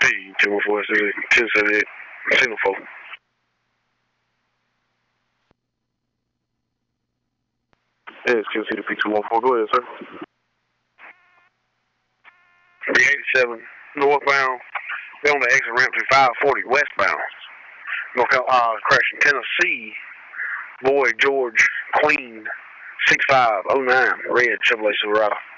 Hey, 214, 1078, signal 4. Yeah, it's QC to P214. Go ahead, sir. 387 northbound. They're on the exit ramp to 540 westbound. Crashing Tennessee. Boy George Queen 6509 red Chevrolet Silverado.